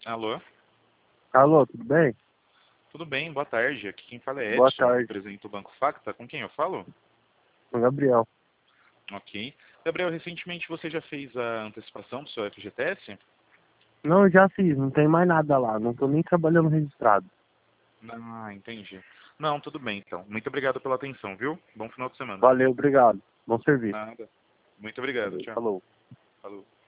Alô? Alô, tudo bem? Tudo bem, boa tarde. Aqui quem fala é Boa Edson, tarde, represento o Banco Facta. Com quem eu falo? sou Gabriel. Ok. Gabriel, recentemente você já fez a antecipação do seu FGTS? Não, eu já fiz, não tem mais nada lá, não tô nem trabalhando registrado. Ah, entendi. Não, tudo bem então. Muito obrigado pela atenção, viu? Bom final de semana. Valeu, obrigado. Bom serviço. Nada. Muito obrigado, Valeu, tchau. falou. Falou.